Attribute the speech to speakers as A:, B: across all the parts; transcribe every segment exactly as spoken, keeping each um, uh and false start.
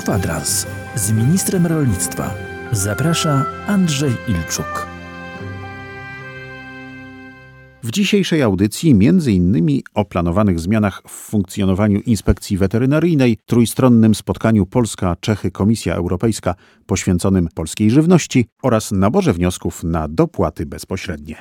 A: Kwadrans z ministrem rolnictwa. Zaprasza Andrzej Ilczuk.
B: W dzisiejszej audycji między innymi o planowanych zmianach w funkcjonowaniu Inspekcji Weterynaryjnej, trójstronnym spotkaniu Polska-Czechy-Komisja Europejska poświęconym polskiej żywności oraz naborze wniosków na dopłaty bezpośrednie.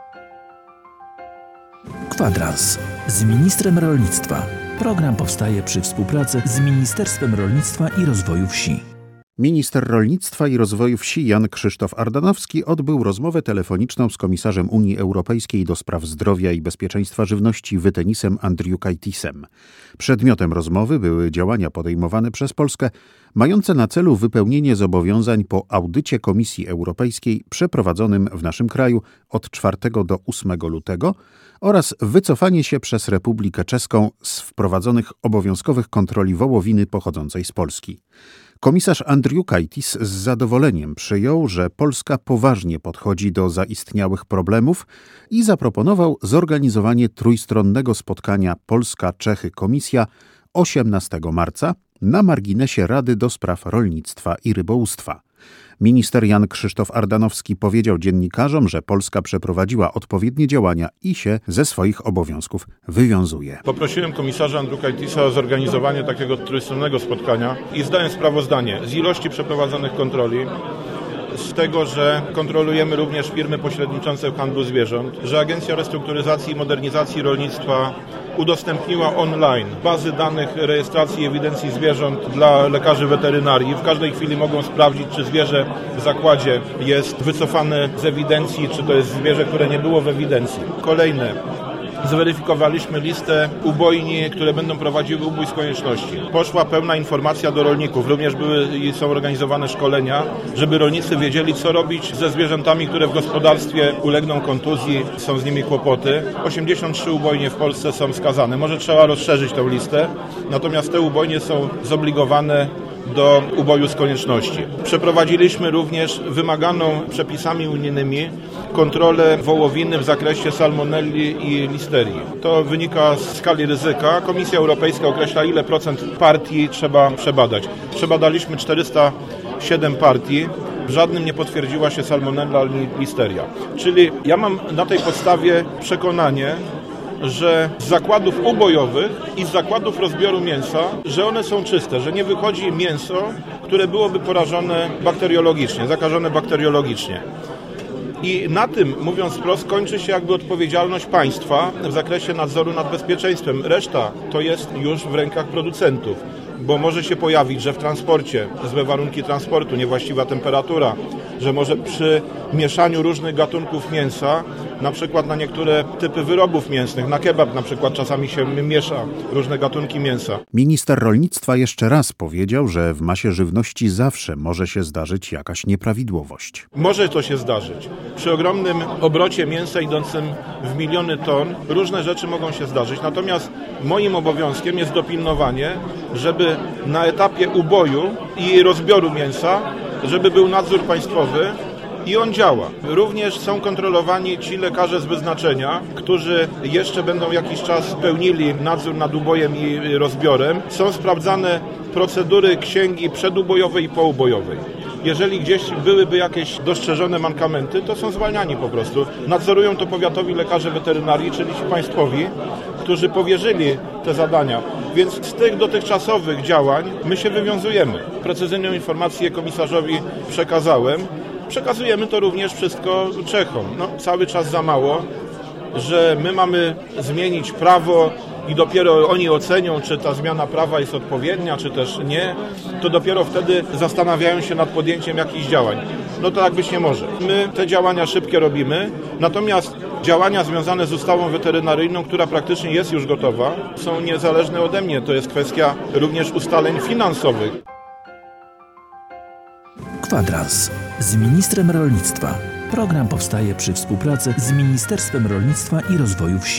A: Kwadrans z ministrem rolnictwa. Program powstaje przy współpracy z Ministerstwem Rolnictwa i Rozwoju Wsi.
B: Minister Rolnictwa i Rozwoju Wsi Jan Krzysztof Ardanowski odbył rozmowę telefoniczną z komisarzem Unii Europejskiej do spraw zdrowia i bezpieczeństwa żywności Vytenisem Andriukaitisem. Przedmiotem rozmowy były działania podejmowane przez Polskę, mające na celu wypełnienie zobowiązań po audycie Komisji Europejskiej przeprowadzonym w naszym kraju od czwartego do ósmego lutego oraz wycofanie się przez Republikę Czeską z wprowadzonych obowiązkowych kontroli wołowiny pochodzącej z Polski. Komisarz Andriukaitis z zadowoleniem przyjął, że Polska poważnie podchodzi do zaistniałych problemów i zaproponował zorganizowanie trójstronnego spotkania Polska-Czechy-Komisja osiemnastego marca na marginesie Rady do Spraw Rolnictwa i Rybołówstwa. Minister Jan Krzysztof Ardanowski powiedział dziennikarzom, że Polska przeprowadziła odpowiednie działania i się ze swoich obowiązków wywiązuje.
C: Poprosiłem komisarza Andriukaitisa o zorganizowanie takiego trójstronnego spotkania i zdałem sprawozdanie z ilości przeprowadzonych kontroli, z tego, że kontrolujemy również firmy pośredniczące w handlu zwierząt, że Agencja Restrukturyzacji i Modernizacji Rolnictwa udostępniła online bazy danych rejestracji i ewidencji zwierząt dla lekarzy weterynarii. W każdej chwili mogą sprawdzić, czy zwierzę w zakładzie jest wycofane z ewidencji, czy to jest zwierzę, które nie było w ewidencji. Kolejne. Zweryfikowaliśmy listę ubojni, które będą prowadziły ubój z konieczności. Poszła pełna informacja do rolników. Również były i są organizowane szkolenia, żeby rolnicy wiedzieli, co robić ze zwierzętami, które w gospodarstwie ulegną kontuzji, są z nimi kłopoty. osiemdziesiąt trzy ubojnie w Polsce są wskazane. Może trzeba rozszerzyć tę listę, natomiast te ubojnie są zobligowane do uboju z konieczności. Przeprowadziliśmy również wymaganą przepisami unijnymi kontrolę wołowiny w zakresie salmonelli i listerii. To wynika z skali ryzyka. Komisja Europejska określa, ile procent partii trzeba przebadać. Przebadaliśmy czterysta siedem partii. W żadnym nie potwierdziła się salmonella ani listeria. Czyli ja mam na tej podstawie przekonanie, że z zakładów ubojowych i z zakładów rozbioru mięsa, że one są czyste, że nie wychodzi mięso, które byłoby porażone bakteriologicznie, zakażone bakteriologicznie. I na tym, mówiąc wprost, kończy się jakby odpowiedzialność państwa w zakresie nadzoru nad bezpieczeństwem. Reszta to jest już w rękach producentów, bo może się pojawić, że w transporcie, złe warunki transportu, niewłaściwa temperatura, że może przy mieszaniu różnych gatunków mięsa, na przykład na niektóre typy wyrobów mięsnych, na kebab na przykład czasami się miesza różne gatunki mięsa.
B: Minister rolnictwa jeszcze raz powiedział, że w masie żywności zawsze może się zdarzyć jakaś nieprawidłowość.
C: Może to się zdarzyć. Przy ogromnym obrocie mięsa idącym w miliony ton różne rzeczy mogą się zdarzyć. Natomiast moim obowiązkiem jest dopilnowanie, żeby na etapie uboju i rozbioru mięsa, żeby był nadzór państwowy, i on działa. Również są kontrolowani ci lekarze z wyznaczenia, którzy jeszcze będą jakiś czas pełnili nadzór nad ubojem i rozbiorem. Są sprawdzane procedury księgi przedubojowej i poubojowej. Jeżeli gdzieś byłyby jakieś dostrzeżone mankamenty, to są zwalniani po prostu. Nadzorują to powiatowi lekarze weterynarii, czyli ci państwowi, którzy powierzyli te zadania. Więc z tych dotychczasowych działań my się wywiązujemy. Precyzyjną informację komisarzowi przekazałem. Przekazujemy to również wszystko Czechom. No, cały czas za mało, że my mamy zmienić prawo i dopiero oni ocenią, czy ta zmiana prawa jest odpowiednia, czy też nie, to dopiero wtedy zastanawiają się nad podjęciem jakichś działań. No to tak być nie może. My te działania szybkie robimy, natomiast działania związane z ustawą weterynaryjną, która praktycznie jest już gotowa, są niezależne ode mnie. To jest kwestia również ustaleń finansowych.
A: Kwadrans z ministrem rolnictwa. Program powstaje przy współpracy z Ministerstwem Rolnictwa i Rozwoju Wsi.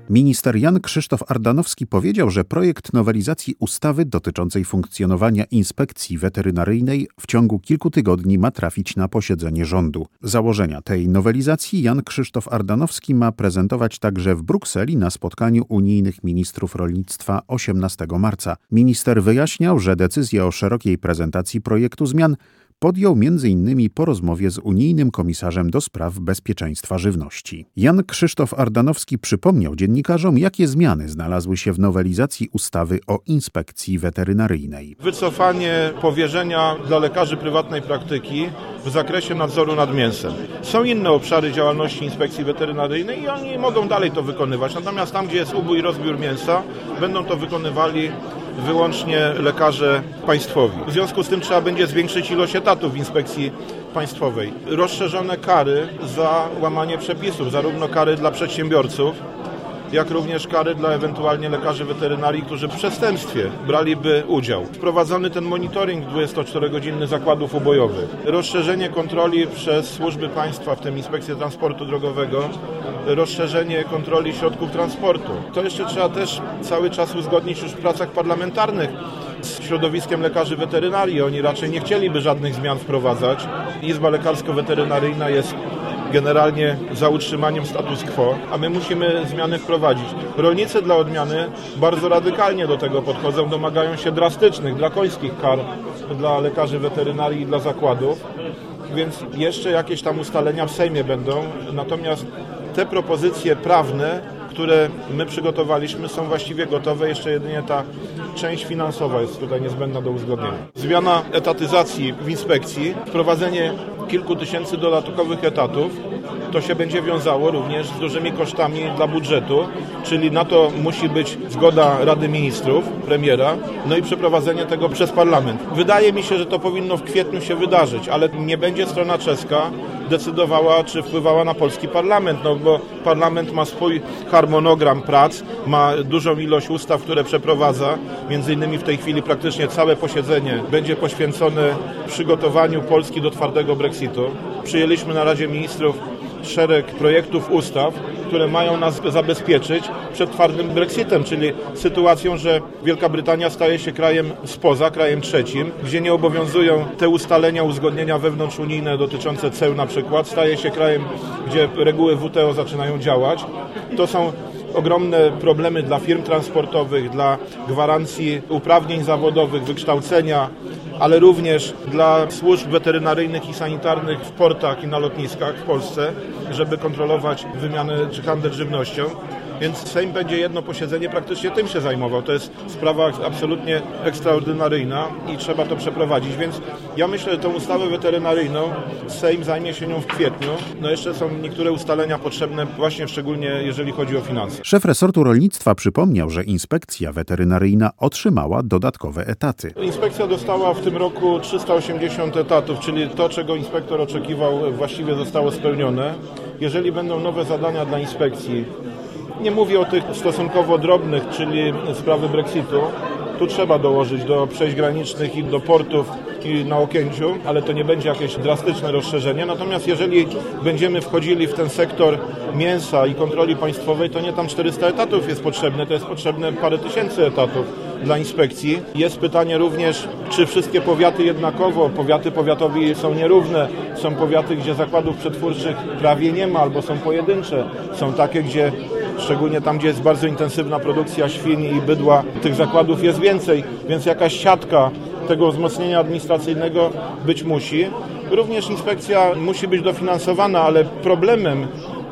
B: Minister Jan Krzysztof Ardanowski powiedział, że projekt nowelizacji ustawy dotyczącej funkcjonowania inspekcji weterynaryjnej w ciągu kilku tygodni ma trafić na posiedzenie rządu. Założenia tej nowelizacji Jan Krzysztof Ardanowski ma prezentować także w Brukseli na spotkaniu unijnych ministrów rolnictwa osiemnastego marca. Minister wyjaśniał, że decyzję o szerokiej prezentacji projektu zmian podjął między innymi po rozmowie z unijnym komisarzem do spraw bezpieczeństwa żywności. Jan Krzysztof Ardanowski przypomniał dziennikarzom, jakie zmiany znalazły się w nowelizacji ustawy o inspekcji weterynaryjnej.
C: Wycofanie powierzenia dla lekarzy prywatnej praktyki w zakresie nadzoru nad mięsem. Są inne obszary działalności inspekcji weterynaryjnej i oni mogą dalej to wykonywać. Natomiast tam, gdzie jest ubój i rozbiór mięsa, będą to wykonywali wyłącznie lekarze państwowi. W związku z tym trzeba będzie zwiększyć ilość etatów w inspekcji państwowej. Rozszerzone kary za łamanie przepisów, zarówno kary dla przedsiębiorców, jak również kary dla ewentualnie lekarzy weterynarii, którzy w przestępstwie braliby udział. Wprowadzony ten monitoring dwudziestoczterogodzinny zakładów ubojowych. Rozszerzenie kontroli przez służby państwa, w tym Inspekcję Transportu Drogowego. Rozszerzenie kontroli środków transportu. To jeszcze trzeba też cały czas uzgodnić już w pracach parlamentarnych z środowiskiem lekarzy weterynarii. Oni raczej nie chcieliby żadnych zmian wprowadzać. Izba Lekarsko-Weterynaryjna jest generalnie za utrzymaniem status quo, a my musimy zmiany wprowadzić. Rolnicy dla odmiany bardzo radykalnie do tego podchodzą, domagają się drastycznych, drakońskich kar dla lekarzy weterynarii i dla zakładów, więc jeszcze jakieś tam ustalenia w Sejmie będą, natomiast te propozycje prawne, które my przygotowaliśmy, są właściwie gotowe, jeszcze jedynie ta część finansowa jest tutaj niezbędna do uzgodnienia. Zmiana etatyzacji w inspekcji, wprowadzenie kilku tysięcy dodatkowych etatów, to się będzie wiązało również z dużymi kosztami dla budżetu, czyli na to musi być zgoda Rady Ministrów, premiera, no i przeprowadzenie tego przez parlament. Wydaje mi się, że to powinno w kwietniu się wydarzyć, ale nie będzie strona czeska decydowała, czy wpływała na polski parlament, no bo parlament ma swój harmonogram prac, ma dużą ilość ustaw, które przeprowadza, między innymi w tej chwili praktycznie całe posiedzenie będzie poświęcone przygotowaniu Polski do twardego Brexitu. Przyjęliśmy na Radzie Ministrów szereg projektów ustaw, które mają nas zabezpieczyć przed twardym Brexitem, czyli sytuacją, że Wielka Brytania staje się krajem spoza, krajem trzecim, gdzie nie obowiązują te ustalenia, uzgodnienia wewnątrzunijne dotyczące ceł na przykład, staje się krajem, gdzie reguły W T O zaczynają działać. To są ogromne problemy dla firm transportowych, dla gwarancji uprawnień zawodowych, wykształcenia, ale również dla służb weterynaryjnych i sanitarnych w portach i na lotniskach w Polsce, żeby kontrolować wymianę czy handel żywnością. Więc Sejm będzie jedno posiedzenie praktycznie tym się zajmował. To jest sprawa absolutnie ekstraordynaryjna i trzeba to przeprowadzić. Więc ja myślę, że tą ustawę weterynaryjną Sejm zajmie się nią w kwietniu. No jeszcze są niektóre ustalenia potrzebne, właśnie szczególnie jeżeli chodzi o finanse.
B: Szef resortu rolnictwa przypomniał, że inspekcja weterynaryjna otrzymała dodatkowe etaty.
C: Inspekcja dostała w tym roku trzysta osiemdziesiąt etatów, czyli to, czego inspektor oczekiwał, właściwie zostało spełnione. Jeżeli będą nowe zadania dla inspekcji, nie mówię o tych stosunkowo drobnych, czyli sprawy Brexitu. Tu trzeba dołożyć do przejść granicznych i do portów i na Okęciu, ale to nie będzie jakieś drastyczne rozszerzenie. Natomiast jeżeli będziemy wchodzili w ten sektor mięsa i kontroli państwowej, to nie tam czterysta etatów jest potrzebne, to jest potrzebne parę tysięcy etatów dla inspekcji. Jest pytanie również, czy wszystkie powiaty jednakowo, powiaty powiatowi są nierówne, są powiaty, gdzie zakładów przetwórczych prawie nie ma albo są pojedyncze, są takie, gdzie szczególnie tam, gdzie jest bardzo intensywna produkcja świń i bydła, tych zakładów jest więcej, więc jakaś siatka tego wzmocnienia administracyjnego być musi. Również inspekcja musi być dofinansowana, ale problemem,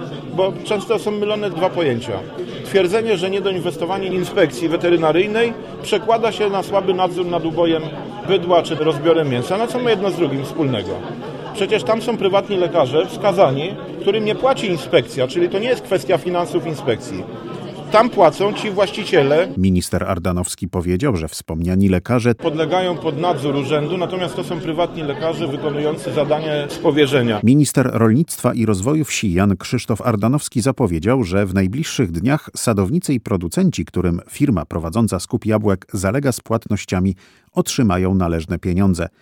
C: bo często są mylone dwa pojęcia. Twierdzenie, że niedoinwestowanie inspekcji weterynaryjnej przekłada się na słaby nadzór nad ubojem bydła czy rozbiorem mięsa. No co ma jedno z drugim wspólnego? Przecież tam są prywatni lekarze wskazani, którym nie płaci inspekcja, czyli to nie jest kwestia finansów inspekcji. Tam płacą ci właściciele.
B: Minister Ardanowski powiedział, że wspomniani lekarze
C: podlegają pod nadzór urzędu, natomiast to są prywatni lekarze wykonujący zadanie z powierzenia.
B: Minister Rolnictwa i Rozwoju Wsi Jan Krzysztof Ardanowski zapowiedział, że w najbliższych dniach sadownicy i producenci, którym firma prowadząca skup jabłek zalega z płatnościami, otrzymają należne pieniądze.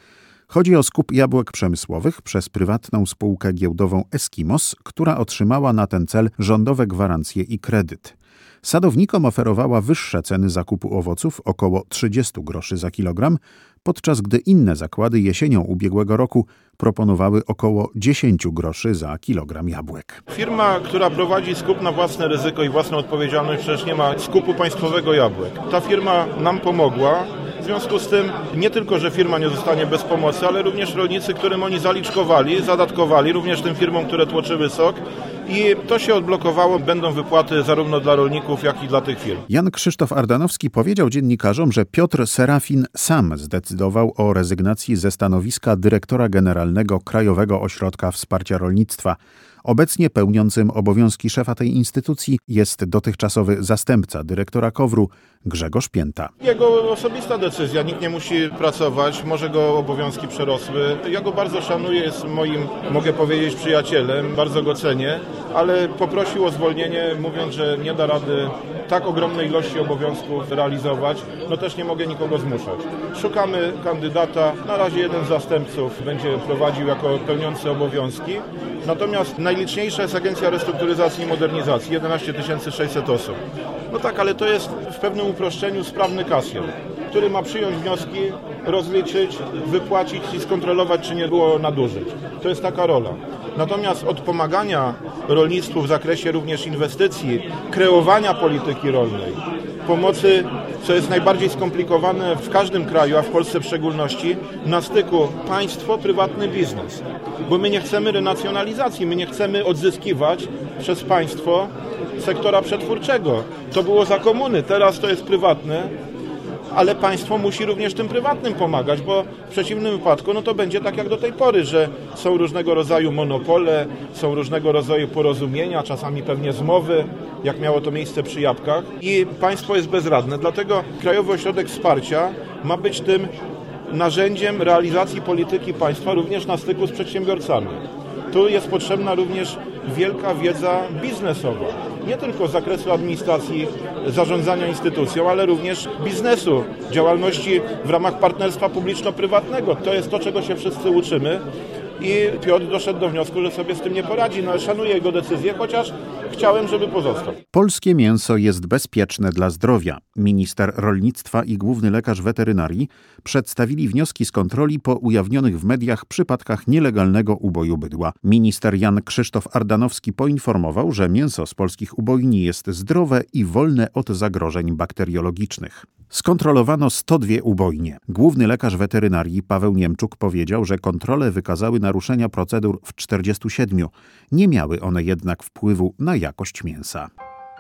B: Chodzi o skup jabłek przemysłowych przez prywatną spółkę giełdową Eskimos, która otrzymała na ten cel rządowe gwarancje i kredyt. Sadownikom oferowała wyższe ceny zakupu owoców, około trzydzieści groszy za kilogram, podczas gdy inne zakłady jesienią ubiegłego roku proponowały około dziesięć groszy za kilogram jabłek.
C: Firma, która prowadzi skup na własne ryzyko i własną odpowiedzialność, przecież nie ma skupu państwowego jabłek. Ta firma nam pomogła. W związku z tym nie tylko, że firma nie zostanie bez pomocy, ale również rolnicy, którym oni zaliczkowali, zadatkowali, również tym firmom, które tłoczyły sok. I to się odblokowało, będą wypłaty zarówno dla rolników, jak i dla tych firm.
B: Jan Krzysztof Ardanowski powiedział dziennikarzom, że Piotr Serafin sam zdecydował o rezygnacji ze stanowiska dyrektora generalnego Krajowego Ośrodka Wsparcia Rolnictwa. Obecnie pełniącym obowiązki szefa tej instytucji jest dotychczasowy zastępca dyrektora KOWR-u Grzegorz Pięta.
C: Jego osobista decyzja, nikt nie musi pracować, może go obowiązki przerosły. Ja go bardzo szanuję, jest moim, mogę powiedzieć, przyjacielem, bardzo go cenię, ale poprosił o zwolnienie, mówiąc, że nie da rady tak ogromnej ilości obowiązków realizować. No też nie mogę nikogo zmuszać. Szukamy kandydata, na razie jeden z zastępców będzie prowadził jako pełniący obowiązki. Natomiast najliczniejsza jest Agencja Restrukturyzacji i Modernizacji, jedenaście tysięcy sześćset osób. No tak, ale to jest w pewnym uproszczeniu sprawny kasjer, który ma przyjąć wnioski, rozliczyć, wypłacić i skontrolować, czy nie było nadużyć. To jest taka rola. Natomiast od pomagania rolnictwu w zakresie również inwestycji, kreowania polityki rolnej, pomocy, co jest najbardziej skomplikowane w każdym kraju, a w Polsce w szczególności, na styku państwo, prywatny biznes. Bo my nie chcemy renacjonalizacji, my nie chcemy odzyskiwać przez państwo sektora przetwórczego. To było za komuny, teraz to jest prywatne, ale państwo musi również tym prywatnym pomagać, bo w przeciwnym wypadku no to będzie tak jak do tej pory, że są różnego rodzaju monopole, są różnego rodzaju porozumienia, czasami pewnie zmowy, jak miało to miejsce przy jabłkach i państwo jest bezradne. Dlatego Krajowy Ośrodek Wsparcia ma być tym narzędziem realizacji polityki państwa również na styku z przedsiębiorcami. Tu jest potrzebna również wielka wiedza biznesowa. Nie tylko z zakresu administracji, zarządzania instytucją, ale również biznesu, działalności w ramach partnerstwa publiczno-prywatnego. To jest to, czego się wszyscy uczymy. I Piotr doszedł do wniosku, że sobie z tym nie poradzi. No, ale szanuję jego decyzję, chociaż chciałem, żeby pozostał.
B: Polskie mięso jest bezpieczne dla zdrowia. Minister rolnictwa i główny lekarz weterynarii przedstawili wnioski z kontroli po ujawnionych w mediach przypadkach nielegalnego uboju bydła. Minister Jan Krzysztof Ardanowski poinformował, że mięso z polskich ubojni jest zdrowe i wolne od zagrożeń bakteriologicznych. Skontrolowano sto dwie ubojnie. Główny lekarz weterynarii Paweł Niemczuk powiedział, że kontrole wykazały naruszenia procedur w czterdziestu siedmiu. Nie miały one jednak wpływu na jakość mięsa.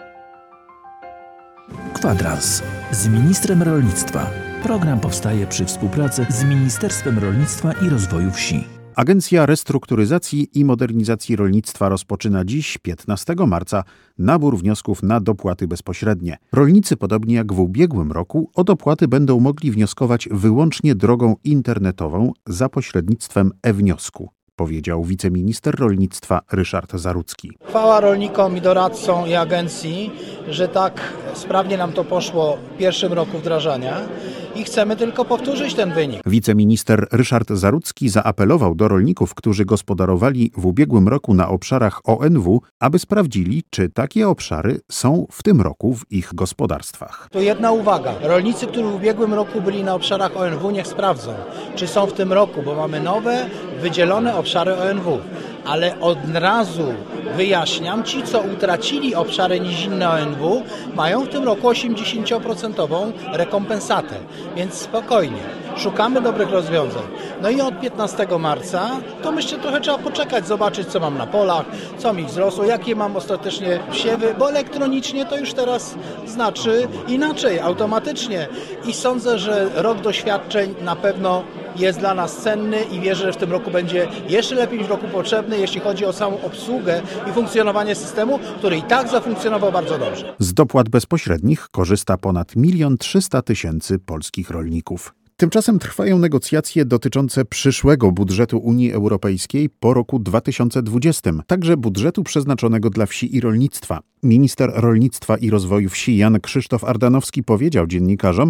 A: Kwadrans z ministrem rolnictwa. Program powstaje przy współpracy z Ministerstwem Rolnictwa i Rozwoju Wsi.
B: Agencja Restrukturyzacji i Modernizacji Rolnictwa rozpoczyna dziś, piętnastego marca, nabór wniosków na dopłaty bezpośrednie. Rolnicy, podobnie jak w ubiegłym roku, o dopłaty będą mogli wnioskować wyłącznie drogą internetową za pośrednictwem e-wniosku, powiedział wiceminister rolnictwa Ryszard Zarudzki.
D: Chwała rolnikom i doradcom i agencji, że tak sprawnie nam to poszło w pierwszym roku wdrażania i chcemy tylko powtórzyć ten wynik.
B: Wiceminister Ryszard Zarudzki zaapelował do rolników, którzy gospodarowali w ubiegłym roku na obszarach O N W, aby sprawdzili, czy takie obszary są w tym roku w ich gospodarstwach.
D: Tu jedna uwaga. Rolnicy, którzy w ubiegłym roku byli na obszarach O N W, niech sprawdzą, czy są w tym roku, bo mamy nowe, wydzielone obszary O N W. Ale od razu wyjaśniam, ci co utracili obszary nizinne O N W mają w tym roku osiemdziesiąt procent rekompensatę, więc spokojnie, szukamy dobrych rozwiązań. No i od piętnastego marca to myślę trochę trzeba poczekać, zobaczyć co mam na polach, co mi wzrosło, jakie mam ostatecznie siewy, bo elektronicznie to już teraz znaczy inaczej, automatycznie i sądzę, że rok doświadczeń na pewno jest dla nas cenny i wierzę, że w tym roku będzie jeszcze lepiej niż w roku potrzebny, jeśli chodzi o samą obsługę i funkcjonowanie systemu, który i tak zafunkcjonował bardzo dobrze.
B: Z dopłat bezpośrednich korzysta ponad milion trzysta tysięcy polskich rolników. Tymczasem trwają negocjacje dotyczące przyszłego budżetu Unii Europejskiej po roku dwa tysiące dwudziestym, także budżetu przeznaczonego dla wsi i rolnictwa. Minister rolnictwa i rozwoju wsi Jan Krzysztof Ardanowski powiedział dziennikarzom,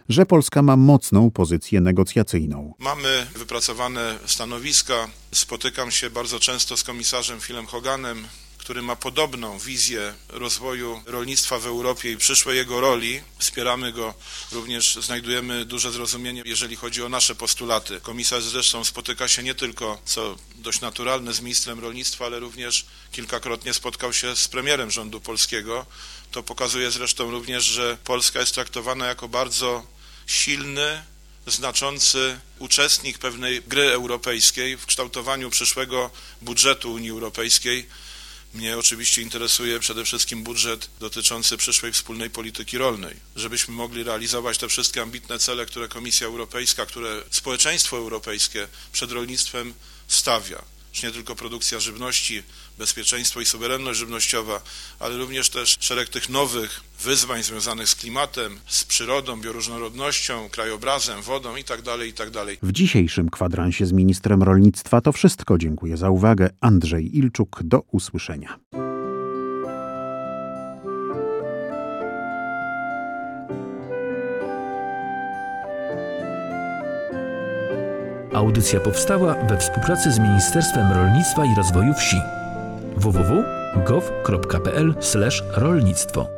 B: że Polska ma mocną pozycję negocjacyjną.
C: Mamy wypracowane stanowiska. Spotykam się bardzo często z komisarzem Philem Hoganem, który ma podobną wizję rozwoju rolnictwa w Europie i przyszłej jego roli. Wspieramy go, również znajdujemy duże zrozumienie, jeżeli chodzi o nasze postulaty. Komisarz zresztą spotyka się nie tylko, co dość naturalne, z ministrem rolnictwa, ale również kilkakrotnie spotkał się z premierem rządu polskiego. To pokazuje zresztą również, że Polska jest traktowana jako bardzo silny, znaczący uczestnik pewnej gry europejskiej w kształtowaniu przyszłego budżetu Unii Europejskiej. Mnie oczywiście interesuje przede wszystkim budżet dotyczący przyszłej wspólnej polityki rolnej, żebyśmy mogli realizować te wszystkie ambitne cele, które Komisja Europejska, które społeczeństwo europejskie przed rolnictwem stawia. Nie tylko produkcja żywności, bezpieczeństwo i suwerenność żywnościowa, ale również też szereg tych nowych wyzwań związanych z klimatem, z przyrodą, bioróżnorodnością, krajobrazem, wodą itd., itd.
B: W dzisiejszym kwadransie z ministrem rolnictwa to wszystko. Dziękuję za uwagę. Andrzej Ilczuk, do usłyszenia.
A: Audycja powstała we współpracy z Ministerstwem Rolnictwa i Rozwoju Wsi. w w w kropka gov kropka p l slash rolnictwo